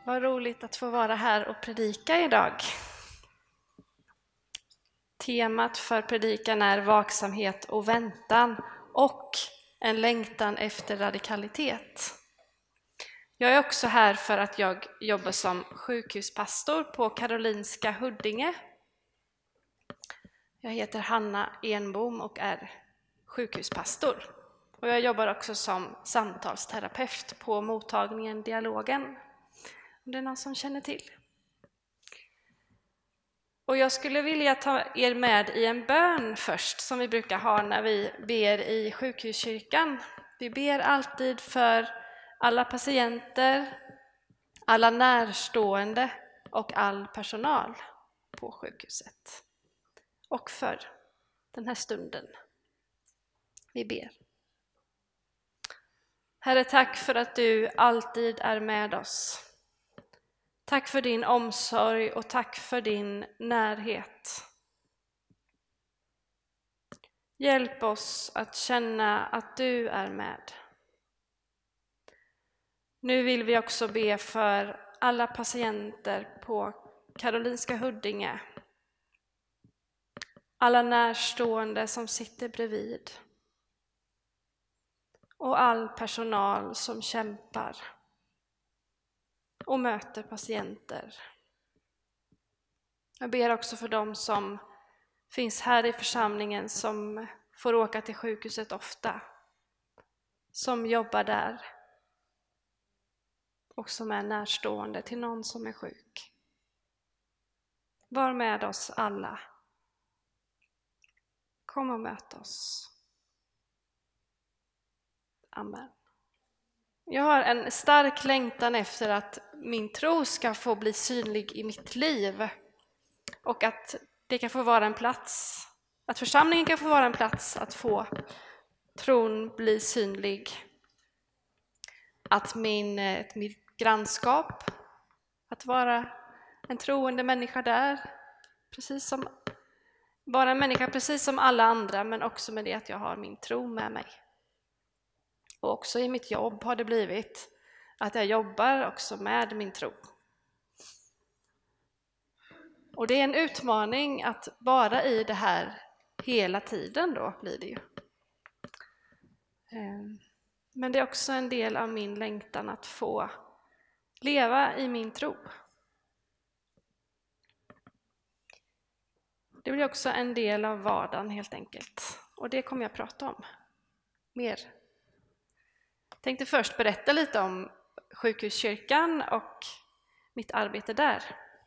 Vad roligt att få vara här och predika idag. Temat för predikan är vaksamhet och väntan och en längtan efter radikalitet. Jag är också här för att jag jobbar som sjukhuspastor på Karolinska Huddinge. Jag heter Hanna Enbom och är sjukhuspastor. Och jag jobbar också som samtalsterapeut på mottagningen Dialogen. Om det är någon som känner till. Och jag skulle vilja ta er med i en bön först, som vi brukar ha när vi ber i sjukhuskyrkan. Vi ber alltid för alla patienter, alla närstående och all personal på sjukhuset. Och för den här stunden. Vi ber. Herre, tack för att du alltid är med oss. Tack för din omsorg och tack för din närhet. Hjälp oss att känna att du är med. Nu vill vi också be för alla patienter på Karolinska Huddinge. Alla närstående som sitter bredvid. Och all personal som kämpar och möter patienter. Jag ber också för dem som finns här i församlingen som får åka till sjukhuset ofta, som jobbar där och som är närstående till någon som är sjuk. Var med oss alla. Kom och möt oss. Amen. Jag har en stark längtan efter att min tro ska få bli synlig i mitt liv och att det kan få vara en plats, att församlingen kan få vara en plats att få tron bli synlig. Att mitt grannskap, att vara en troende människa där, vara en människa precis som alla andra, men också med det att jag har min tro med mig. Och också i mitt jobb har det blivit att jag jobbar också med min tro. Och det är en utmaning att vara i det här hela tiden då blir det ju. Men det är också en del av min längtan att få leva i min tro. Det blir också en del av vardagen helt enkelt. Och det kommer jag prata om mer. Jag tänkte först berätta lite om sjukhuskyrkan och mitt arbete där.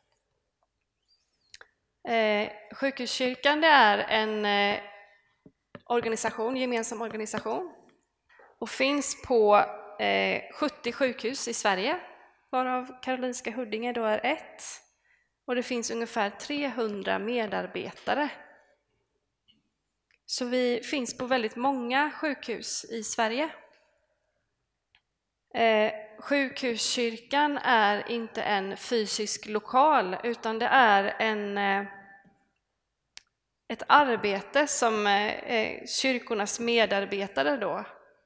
Sjukhuskyrkan det är en gemensam organisation och finns på 70 sjukhus i Sverige, varav Karolinska Huddinge då är ett. Och det finns ungefär 300 medarbetare. Så vi finns på väldigt många sjukhus i Sverige. Sjukhuskyrkan är inte en fysisk lokal utan det är ett arbete som kyrkornas medarbetare då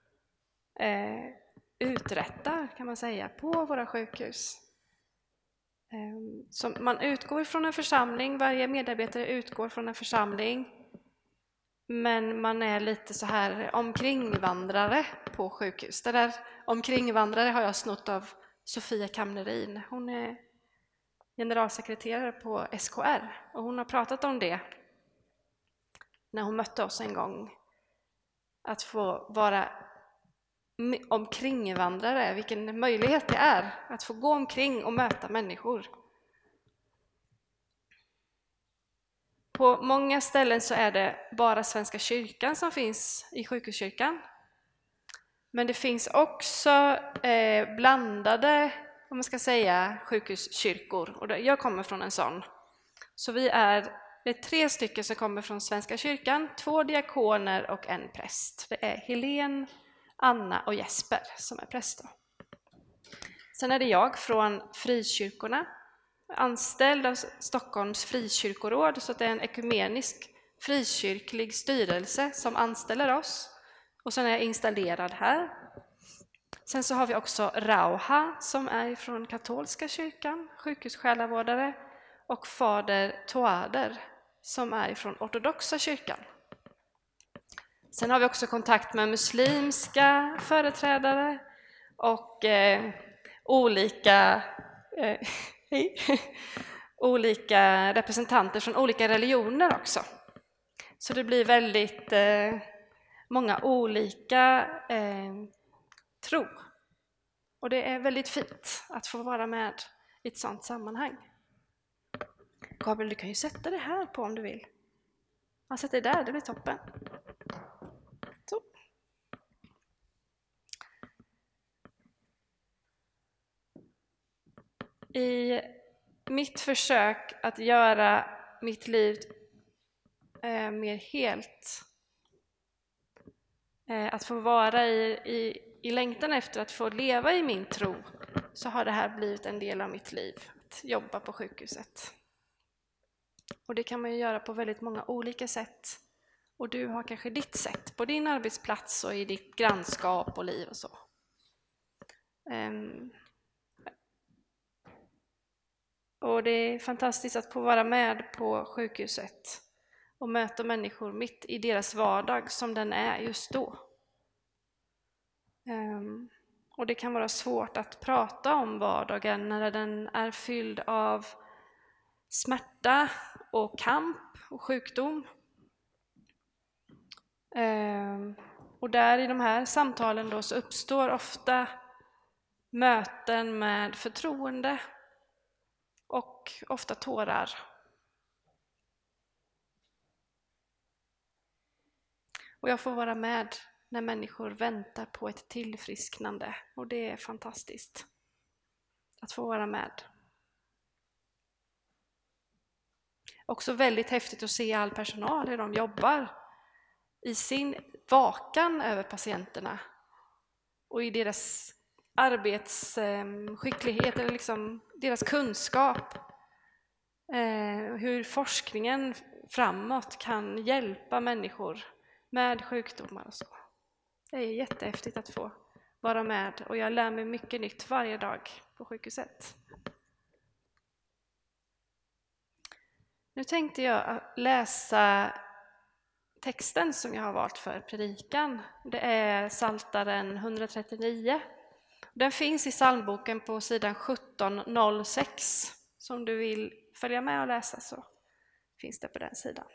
uträttar kan man säga på våra sjukhus. Så man utgår från en församling, varje medarbetare utgår från en församling. Men man är lite så här omkringvandrare på sjukhus. Det där omkringvandrare har jag snott av Sofia Kamnerin. Hon är generalsekreterare på SKR och hon har pratat om det när hon mötte oss en gång. Att få vara omkringvandrare, vilken möjlighet det är att få gå omkring och möta människor. På många ställen så är det bara Svenska kyrkan som finns i sjukhuskyrkan. Men det finns också blandade, om man ska säga, sjukhuskyrkor. Och jag kommer från en sån. Så det är 3 stycken som kommer från Svenska kyrkan, 2 diakoner och en präst. Det är Helen, Anna och Jesper som är präster. Sen är det jag från frikyrkorna. Anställd av Stockholms frikyrkoråd, så det är en ekumenisk frikyrklig styrelse som anställer oss. Och sen är jag installerad här. Sen så har vi också Rauha som är från katolska kyrkan, sjukhussjälavårdare, och fader Toader som är från ortodoxa kyrkan. Sen har vi också kontakt med muslimska företrädare och olika representanter från olika religioner också. Så det blir väldigt många olika tro. Och det är väldigt fint att få vara med i ett sådant sammanhang. Gabriel, du kan ju sätta det här på om du vill. Ja, sätt det där, det blir toppen. Så. I mitt försök att göra mitt liv mer helt, att få vara i längtan efter att få leva i min tro, så har det här blivit en del av mitt liv, att jobba på sjukhuset. Och det kan man ju göra på väldigt många olika sätt. Och du har kanske ditt sätt på din arbetsplats och i ditt grannskap och liv och så. Och det är fantastiskt att få vara med på sjukhuset och möta människor mitt i deras vardag som den är just då. Och det kan vara svårt att prata om vardagen när den är fylld av smärta och kamp och sjukdom. Och där i de här samtalen då så uppstår ofta möten med förtroende och ofta tårar. Och jag får vara med när människor väntar på ett tillfrisknande, och det är fantastiskt att få vara med. Också väldigt häftigt att se all personal hur de jobbar i sin vakan över patienterna och i deras arbetsskicklighet eller liksom deras kunskap. Hur forskningen framåt kan hjälpa människor med sjukdomar och så. Det är jättehäftigt att få vara med, och jag lär mig mycket nytt varje dag på sjukhuset. Nu tänkte jag läsa texten som jag har valt för predikan. Det är Psaltaren 139. Den finns i psalmboken på sidan 1706. Så om du vill följa med och läsa så finns det på den sidan.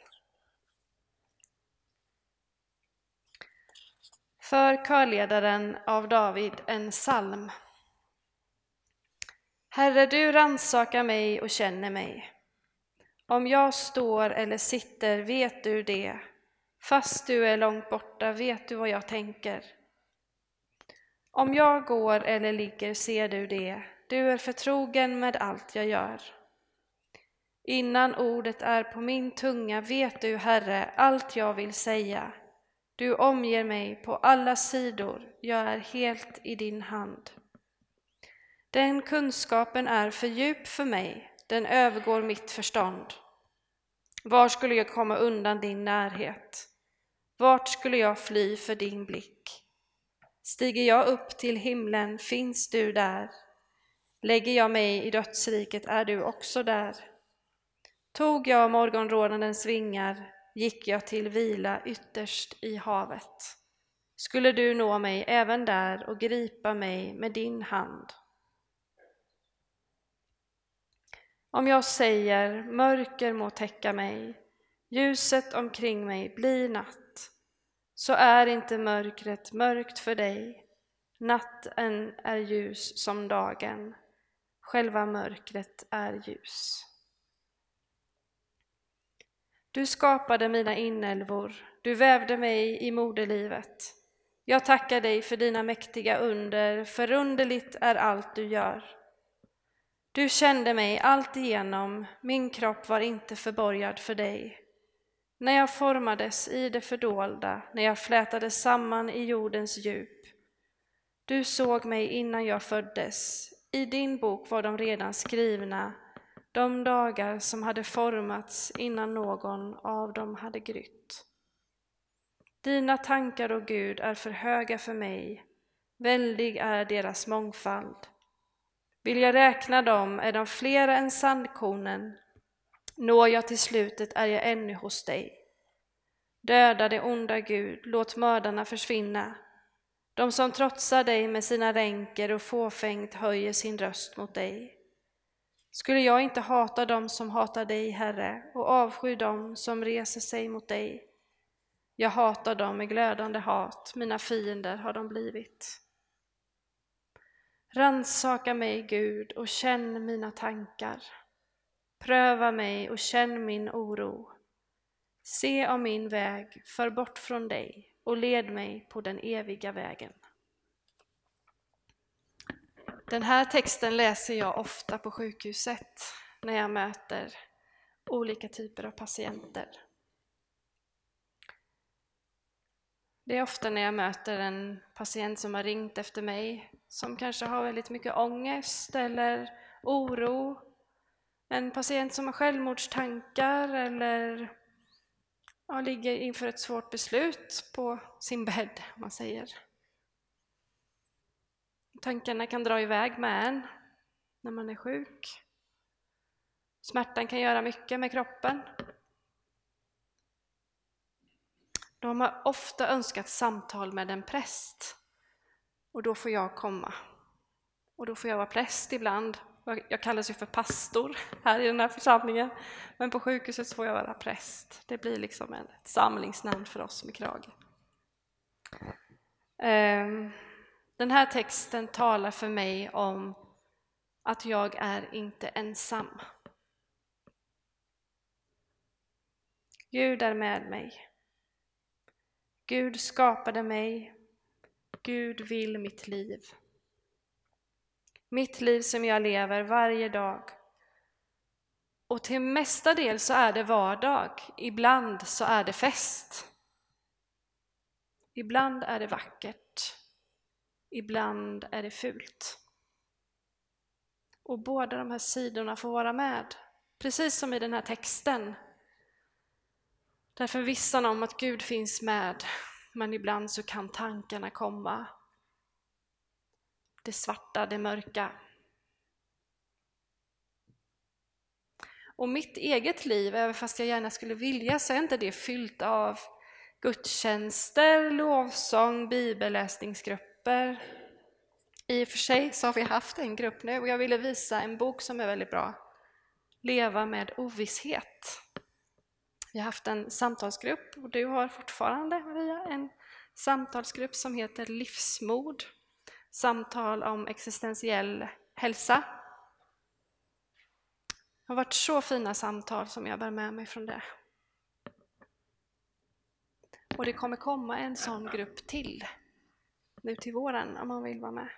För körledaren av David en psalm. Herre, du rannsakar mig och känner mig. Om jag står eller sitter vet du det. Fast du är långt borta vet du vad jag tänker. Om jag går eller ligger ser du det. Du är förtrogen med allt jag gör. Innan ordet är på min tunga vet du, Herre, allt jag vill säga. Du omger mig på alla sidor, jag är helt i din hand. Den kunskapen är för djup för mig, den övergår mitt förstånd. Var skulle jag komma undan din närhet? Vart skulle jag fly för din blick? Stiger jag upp till himlen finns du där. Lägger jag mig i dödsriket är du också där. Tog jag morgonrådandens vingar gick jag till vila ytterst i havet. Skulle du nå mig även där och gripa mig med din hand. Om jag säger mörker må täcka mig, ljuset omkring mig blir natt, så är inte mörkret mörkt för dig. Natten är ljus som dagen, själva mörkret är ljus. Du skapade mina inälvor, du vävde mig i moderlivet. Jag tackar dig för dina mäktiga under, förunderligt är allt du gör. Du kände mig allt igenom, min kropp var inte förborgad för dig. När jag formades i det fördolda, när jag flätades samman i jordens djup. Du såg mig innan jag föddes, i din bok var de redan skrivna, de dagar som hade formats innan någon av dem hade grytt. Dina tankar, o Gud, är för höga för mig, Väldig är deras mångfald. Vill jag räkna dem är de flera än sandkornen. Når jag till slutet är jag ännu hos dig. Döda det onda Gud, låt mördarna försvinna. De som trotsar dig med sina ränker och fåfängt höjer sin röst mot dig. Skulle jag inte hata dem som hatar dig, Herre, och avsky dem som reser sig mot dig? Jag hatar dem med glödande hat, mina fiender har de blivit. Rannsaka mig, Gud, och känn mina tankar. Pröva mig och känn min oro. Se om min väg för bort från dig och led mig på den eviga vägen. Den här texten läser jag ofta på sjukhuset när jag möter olika typer av patienter. Det är ofta när jag möter en patient som har ringt efter mig, som kanske har väldigt mycket ångest eller oro. En patient som har självmordstankar eller ligger inför ett svårt beslut på sin bädd, om man säger. Tankarna kan dra iväg med en när man är sjuk. Smärtan kan göra mycket med kroppen. De har ofta önskat samtal med en präst. Och då får jag komma. Och då får jag vara präst ibland. Jag kallas ju för pastor här i den här församlingen. Men på sjukhuset så får jag vara präst. Det blir liksom ett samlingsnamn för oss med krage. Den här texten talar för mig om att jag är inte ensam. Gud är med mig. Gud skapade mig. Gud vill mitt liv. Mitt liv som jag lever varje dag. Och till mesta del så är det vardag. Ibland så är det fest. Ibland är det vackert. Ibland är det fult. Och båda de här sidorna får vara med. Precis som i den här texten. Där förvissan om att Gud finns med. Men ibland så kan tankarna komma. Det svarta, det mörka. Och mitt eget liv, även fast jag gärna skulle vilja, så är inte det fyllt av gudstjänster, lovsång, bibelläsningsgrupper. I och för sig så har vi haft en grupp nu och jag ville visa en bok som är väldigt bra. Leva med ovisshet. Vi har haft en samtalsgrupp och du har fortfarande, Maria, en samtalsgrupp som heter Livsmod. Samtal om existentiell hälsa. Det har varit så fina samtal som jag bär med mig från det. Och det kommer komma en sån grupp till nu till våren om man vill vara med.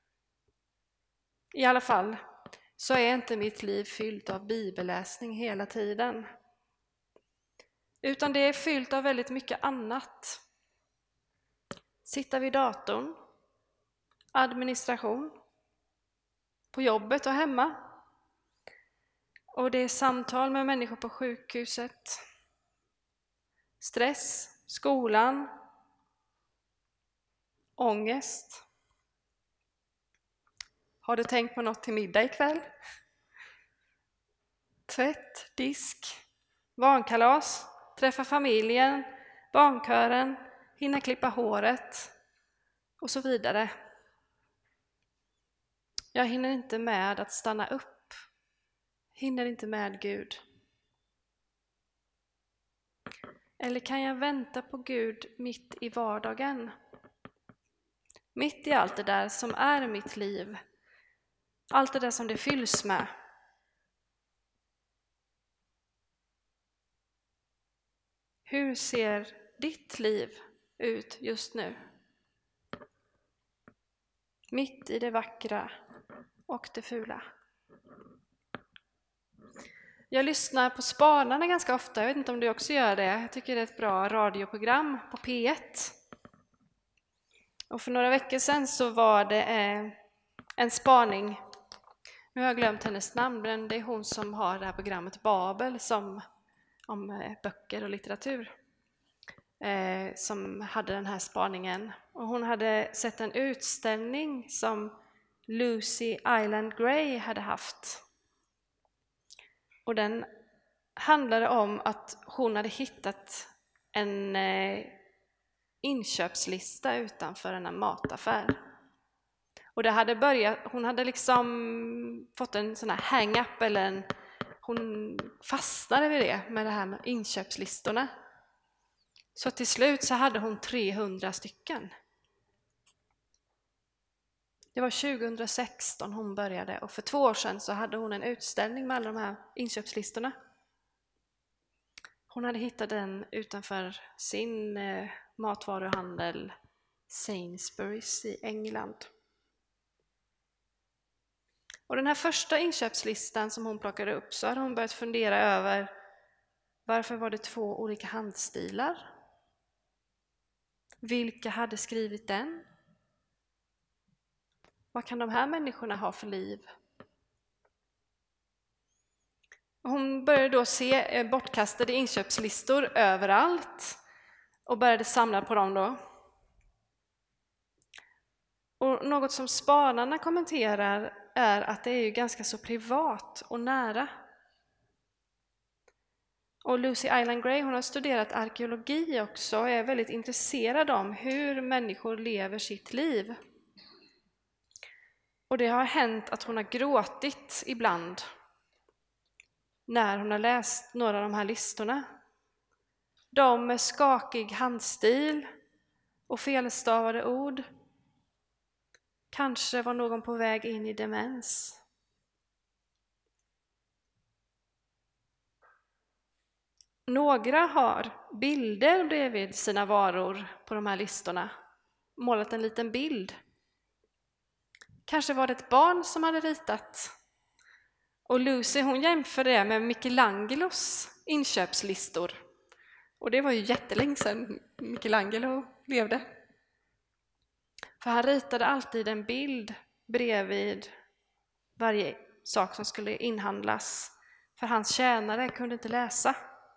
I alla fall så är inte mitt liv fyllt av bibelläsning hela tiden. Utan det är fyllt av väldigt mycket annat. Sitta vid datorn, administration, på jobbet och hemma. Och det är samtal med människor på sjukhuset. Stress, skolan, ångest. Har du tänkt på något till middag ikväll? Tvätt, disk, barnkalas, träffa familjen, barnkören, hinna klippa håret och så vidare. Jag hinner inte med att stanna upp. Hinner inte med Gud. Eller kan jag vänta på Gud mitt i vardagen? Mitt i allt det där som är mitt liv. Allt det där som det fylls med. Hur ser ditt liv ut just nu? Mitt i det vackra och det fula. Jag lyssnar på Spanarna ganska ofta, jag vet inte om du också gör det. Jag tycker det är ett bra radioprogram på P1. Och för några veckor sedan så var det en spaning. Nu har jag glömt hennes namn, men det är hon som har det här programmet Babel om böcker och litteratur. som hade den här spaningen. Och hon hade sett en utställning som Lucy Island Gray hade haft. Och den handlade om att hon hade hittat en inköpslista utanför en mataffär. Och det hade börjat, hon hade liksom fått en sån här hang-up, eller hon fastnade vid det med här inköpslistorna. Så till slut så hade hon 300 stycken. Det var 2016 hon började, och för 2 år sedan så hade hon en utställning med alla de här inköpslistorna. Hon hade hittat den utanför sin matvaruhandel Sainsbury's i England. Och den här första inköpslistan som hon plockade upp, så hade hon börjat fundera över varför var det 2 olika handstilar? Vilka hade skrivit den? Vad kan de här människorna ha för liv? Hon började då se bortkastade inköpslistor överallt och började samla på dem då. Och något som spanarna kommenterar är att det är ju ganska så privat och nära. Och Lucy Island Gray, hon har studerat arkeologi också och är väldigt intresserad om hur människor lever sitt liv. Och det har hänt att hon har gråtit ibland när hon har läst några av de här listorna. De med skakig handstil och felstavade ord. Kanske var någon på väg in i demens. Några har bilder bredvid sina varor på de här listorna. Målat en liten bild. Kanske var det ett barn som hade ritat. Och Lucy, hon jämför det med Michelangelos inköpslistor. Och det var ju jättelänge sedan Michelangelo levde. För han ritade alltid en bild bredvid varje sak som skulle inhandlas. För hans tjänare kunde inte läsa.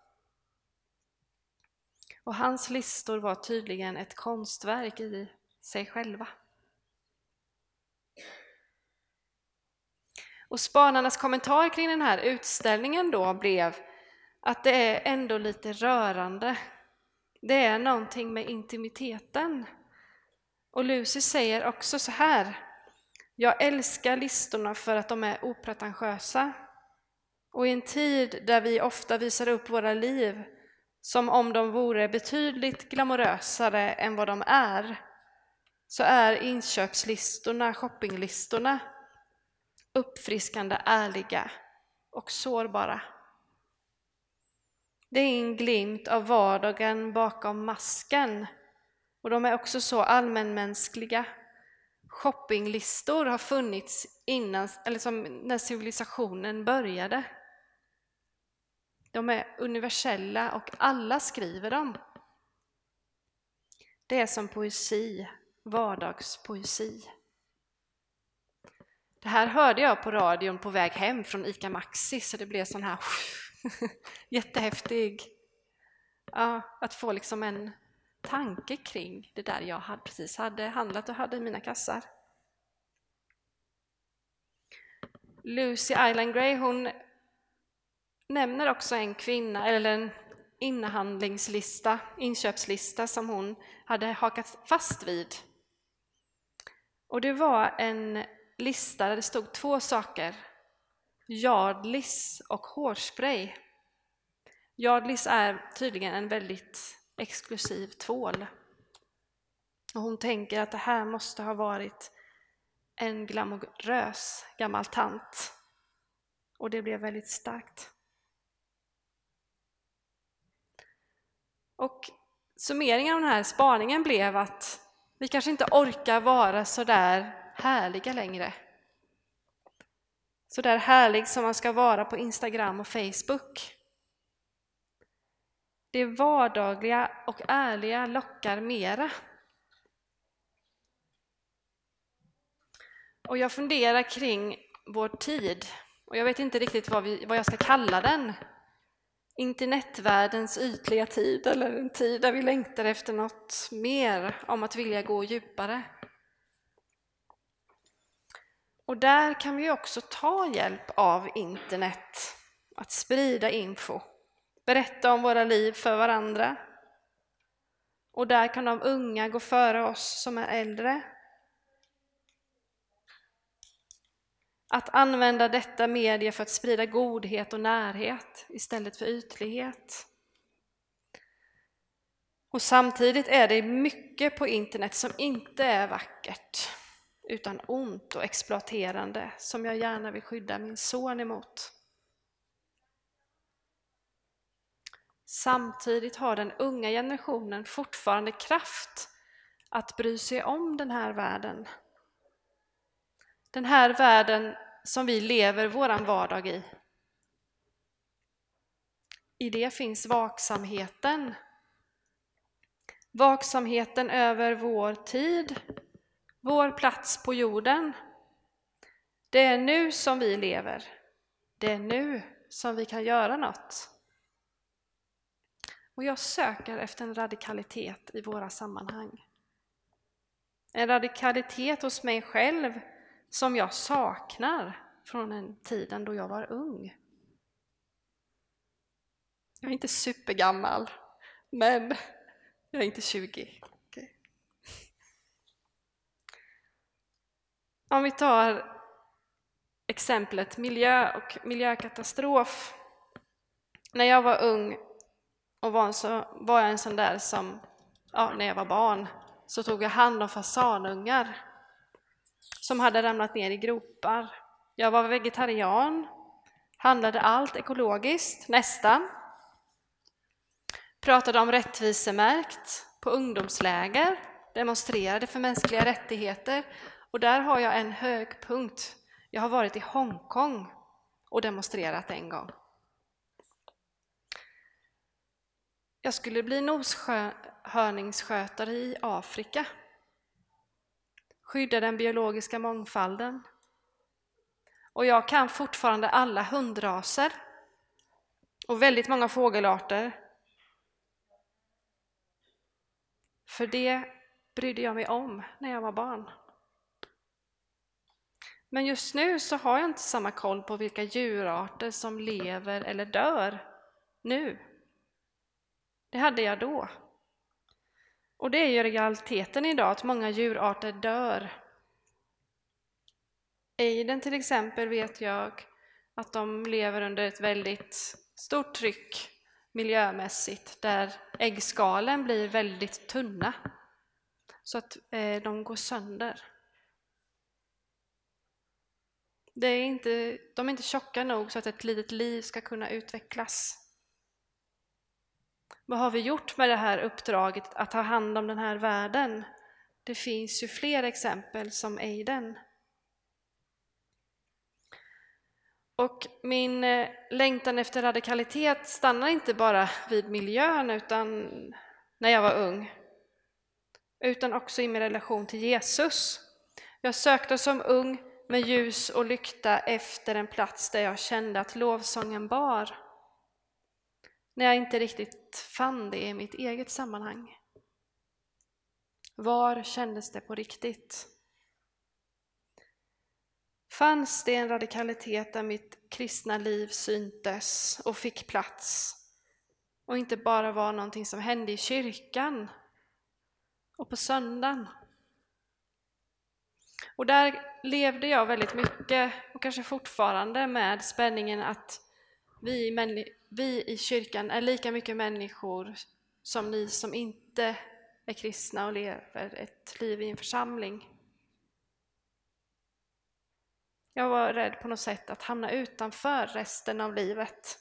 Och hans listor var tydligen ett konstverk i sig själva. Och spanarnas kommentar kring den här utställningen då blev att det är ändå lite rörande. Det är någonting med intimiteten. Och Lucy säger också så här: jag älskar listorna för att de är opretentiösa. Och i en tid där vi ofta visar upp våra liv som om de vore betydligt glamorösare än vad de är, så är inköpslistorna, shoppinglistorna, uppfriskande, ärliga och sårbara. Det är en glimt av vardagen bakom masken, och de är också så allmänmänskliga. Shoppinglistor har funnits innan, eller som när civilisationen började. De är universella och alla skriver dem. Det är som poesi, vardagspoesi. Det här hörde jag på radion på väg hem från ICA Maxi, så det blev sån här jättehäftig. Ja, att få liksom en tanke kring det där jag precis hade handlat och hade i mina kassar. Lucy Island Gray, hon nämner också en kvinna, eller en inköpslista som hon hade hakat fast vid. Och det var en lista där det stod 2 saker: Yardleys och hårspray. Yardleys är tydligen en väldigt exklusiv tvål. Och hon tänker att det här måste ha varit en glamorös gammal tant. Och det blev väldigt starkt. Och summeringen av den här spaningen blev att vi kanske inte orkar vara så där härliga längre. Så där härlig som man ska vara på Instagram och Facebook. Det vardagliga och ärliga lockar mera. Och jag funderar kring vår tid. Och jag vet inte riktigt vad jag ska kalla den. internetvärldens ytliga tid, eller en tid där vi längtar efter något mer, om att vilja gå djupare. Och där kan vi också ta hjälp av internet, att sprida info, berätta om våra liv för varandra. Och där kan de unga gå före oss som är äldre. Att använda detta medie för att sprida godhet och närhet istället för ytlighet. Och samtidigt är det mycket på internet som inte är vackert, utan ont och exploaterande, som jag gärna vill skydda min son emot. Samtidigt har den unga generationen fortfarande kraft att bry sig om den här världen. Den här världen som vi lever våran vardag i. I det finns vaksamheten. Vaksamheten över vår tid, vår plats på jorden. Det är nu som vi lever. Det är nu som vi kan göra något. Och jag söker efter en radikalitet i våra sammanhang. En radikalitet hos mig själv som jag saknar från en tiden då jag var ung. Jag är inte supergammal, men jag är inte 20. Okay. Om vi tar exemplet miljö och miljökatastrof. När jag var ung och var jag en sån där som, när jag var barn, så tog jag hand om fasanungar som hade ramlat ner i gropar. Jag var vegetarian, handlade allt ekologiskt, nästan. Pratade om rättvisemärkt på ungdomsläger, demonstrerade för mänskliga rättigheter. Och där har jag en hög punkt. Jag har varit i Hongkong och demonstrerat en gång. Jag skulle bli noshörningsskötare i Afrika. Skydda den biologiska mångfalden. Och jag kan fortfarande alla hundraser och väldigt många fågelarter. För det brydde jag mig om när jag var barn. Men just nu så har jag inte samma koll på vilka djurarter som lever eller dör nu. Det hade jag då. Och det är ju realiteten idag att många djurarter dör. Ejden till exempel vet jag att de lever under ett väldigt stort tryck miljömässigt, där äggskalen blir väldigt tunna så att de går sönder. De är inte tjocka nog så att ett litet liv ska kunna utvecklas. Vad har vi gjort med det här uppdraget att ta hand om den här världen? Det finns ju fler exempel som ejden. Och min längtan efter radikalitet stannar inte bara vid miljön utan när jag var ung, utan också i min relation till Jesus. Jag sökte som ung med ljus och lykta efter en plats där jag kände att lovsången bar. När jag inte riktigt fann det i mitt eget sammanhang. Var kändes det på riktigt? Fanns det en radikalitet där mitt kristna liv syntes och fick plats och inte bara var någonting som hände i kyrkan och på söndagen? Och där levde jag väldigt mycket och kanske fortfarande med spänningen att vi i kyrkan är lika mycket människor som ni som inte är kristna och lever ett liv i en församling. Jag var rädd på något sätt att hamna utanför resten av livet.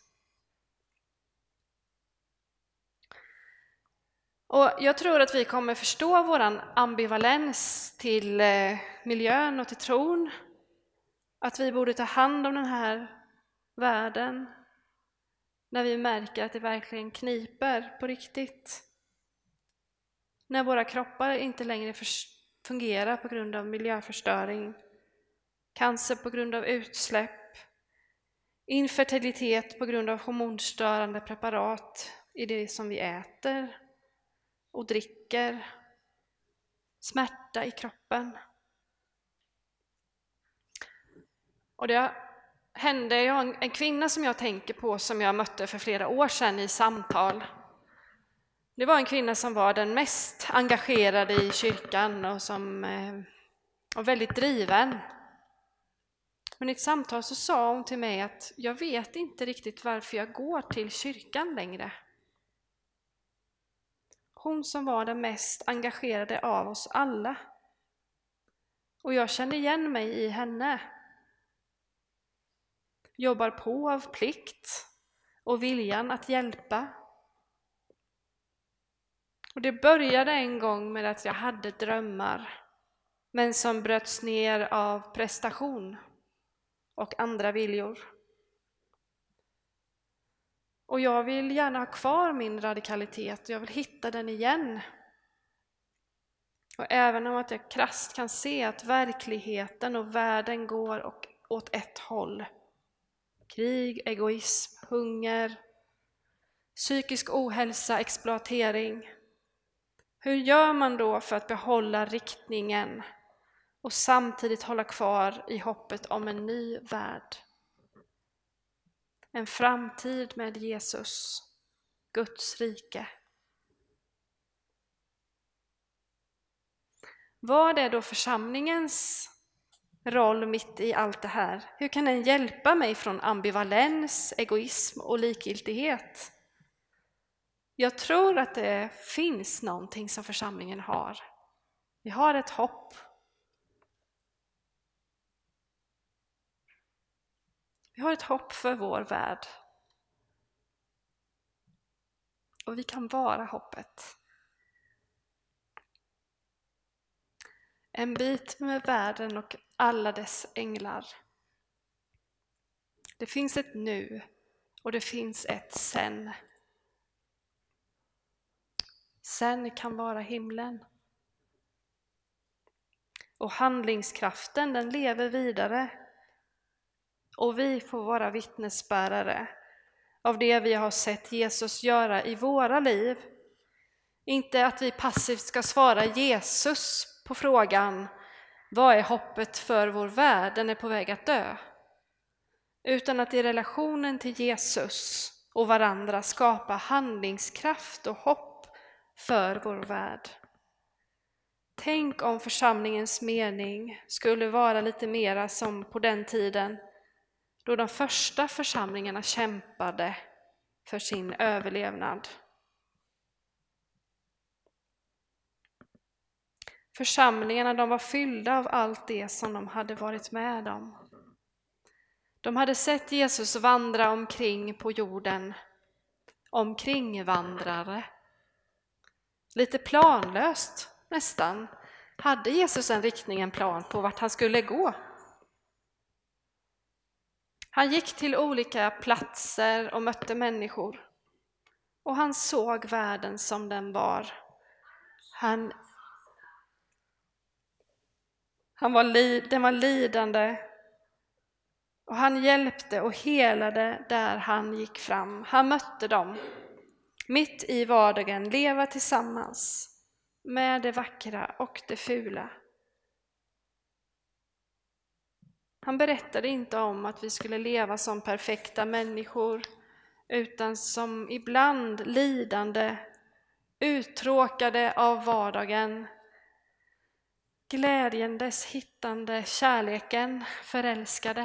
Och jag tror att vi kommer förstå våran ambivalens till miljön och till tron. Att vi borde ta hand om den här världen när vi märker att det verkligen kniper på riktigt. När våra kroppar inte längre fungerar på grund av miljöförstöring, cancer på grund av utsläpp, Infertilitet på grund av hormonstörande preparat i det som vi äter och dricker. Smärta i kroppen. Och det hände, jag har en kvinna som jag tänker på som jag mötte för flera år sedan i samtal. Det var en kvinna som var den mest engagerade i kyrkan och som var väldigt driven. Men i ett samtal så sa hon till mig att jag vet inte riktigt varför jag går till kyrkan längre. Hon som var den mest engagerade av oss alla. Och jag kände igen mig i henne. Jobbar på av plikt och viljan att hjälpa. Och det började en gång med att jag hade drömmar, men som bröts ner av prestation och andra viljor. Och jag vill gärna ha kvar min radikalitet och jag vill hitta den igen. Och även om att jag krasst kan se att verkligheten och världen går åt ett håll. Krig, egoism, hunger, psykisk ohälsa, exploatering. Hur gör man då för att behålla riktningen och samtidigt hålla kvar i hoppet om en ny värld? En framtid med Jesus, Guds rike. Vad är då församlingens roll mitt i allt det här? Hur kan den hjälpa mig från ambivalens, egoism och likgiltighet? Jag tror att det finns någonting som församlingen har. Vi har ett hopp. Vi har ett hopp för vår värld. Och vi kan vara hoppet. En bit med världen och alla dess änglar. Det finns ett nu och det finns ett sen. Sen kan vara himlen. Och handlingskraften, den lever vidare. Och vi får vara vittnesbärare av det vi har sett Jesus göra i våra liv. Inte att vi passivt ska svara Jesus på frågan: vad är hoppet för vår värld? Den är på väg att dö. Utan att i relationen till Jesus och varandra skapa handlingskraft och hopp för vår värld. Tänk om församlingens mening skulle vara lite mera som på den tiden då de första församlingarna kämpade för sin överlevnad. Församlingarna, de var fyllda av allt det som de hade varit med om. De hade sett Jesus vandra omkring på jorden, omkringvandrare. Lite planlöst nästan hade Jesus en plan på vart han skulle gå. Han gick till olika platser och mötte människor. Och han såg världen som den var. Den var lidande. Och han hjälpte och helade där han gick fram. Han mötte dem. Mitt i vardagen, leva tillsammans med det vackra och det fula. Han berättade inte om att vi skulle leva som perfekta människor, utan som ibland lidande, uttråkade av vardagen, glädjendes hittande, kärleken, förälskade.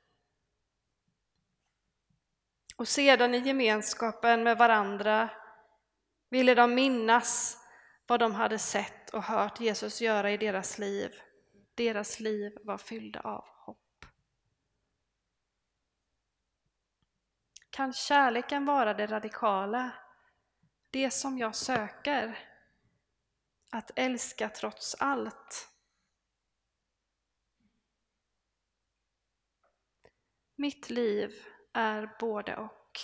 Och sedan i gemenskapen med varandra ville de minnas vad de hade sett och hört Jesus göra i deras liv. Deras liv var fyllda av hopp. Kan kärleken vara det radikala? Det som jag söker? Att älska trots allt? Mitt liv är både och.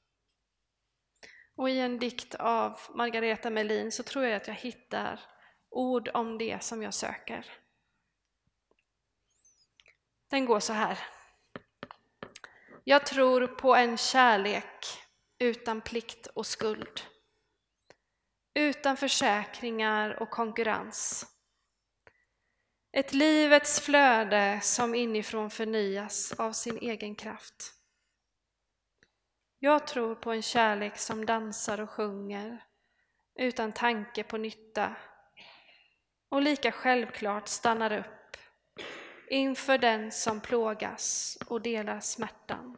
Och i en dikt av Margareta Melin så tror jag att jag hittar ord om det som jag söker. Den går så här. Jag tror på en kärlek utan plikt och skuld. Utan försäkringar och konkurrens. Ett livets flöde som inifrån förnyas av sin egen kraft. Jag tror på en kärlek som dansar och sjunger utan tanke på nytta och lika självklart stannar upp inför den som plågas och delar smärtan.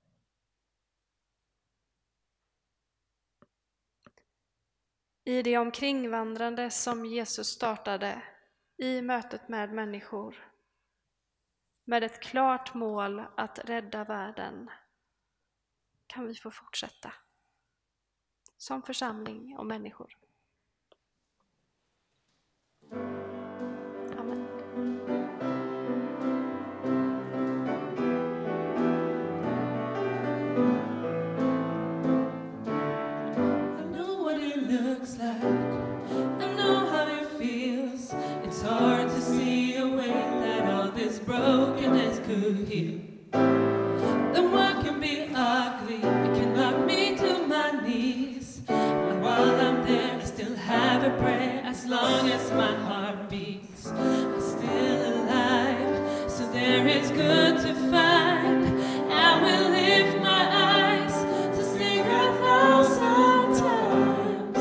I det omkringvandrande som Jesus startade i mötet med människor, med ett klart mål att rädda världen, kan vi få fortsätta som församling och människor. Amen. Looks like I know how it feels. It's hard to see a way that all this brokenness could heal. The world can be ugly, it can knock me to my knees. But while I'm there, I still have a prayer. As long as my heart beats, I'm still alive. So there is good to find. I will lift my eyes to sing 1,000 times.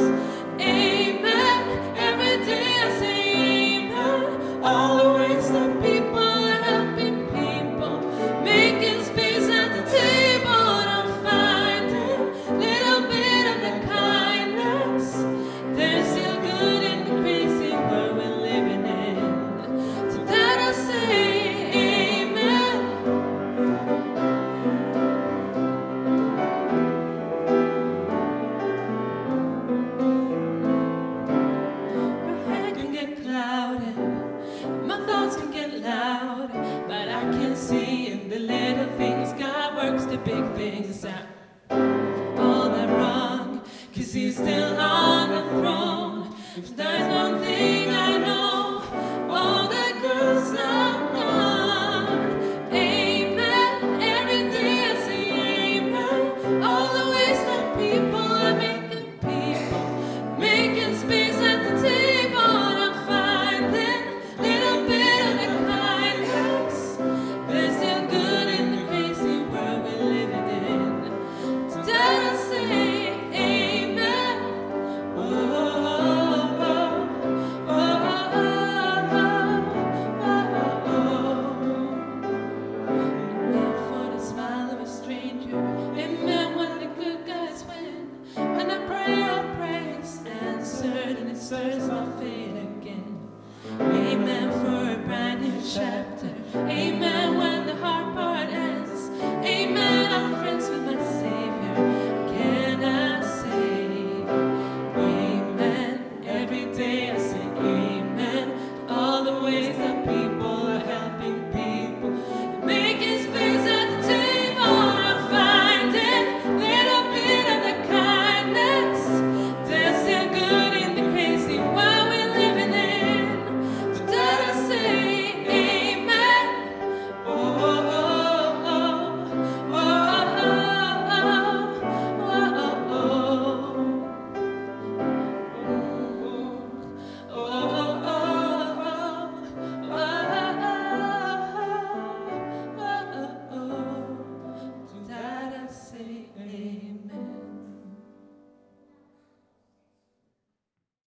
All the ways that people are helping people, making space at the table. I'm finding a little bit of the kindness. There's still good in the crazy world we're living in. So that I say amen. Your head can get clouded, my thoughts can get loud, but I can see in the little things God works the big things out. All that wrong, 'cause He's still on.